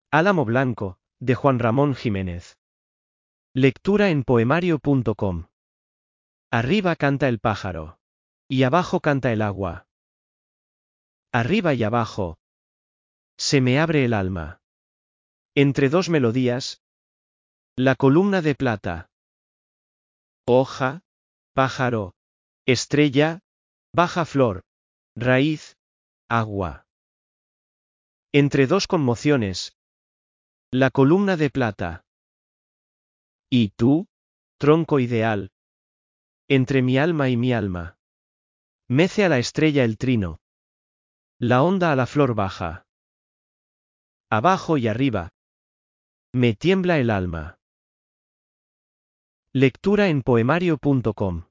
Álamo Blanco, de Juan Ramón Jiménez. Lectura en poemario.com. Arriba canta el pájaro. Y abajo canta el agua. Arriba y abajo. Se me abre el alma. Entre dos melodías. La columna de plata. Hoja, pájaro, estrella, baja flor, raíz, agua. Entre dos conmociones. La columna de plata. ¿Y tú? Tronco ideal. Entre mi alma y mi alma. Mece a la estrella el trino. La onda a la flor baja. Abajo y arriba. Me tiembla el alma. Lectura en poemario.com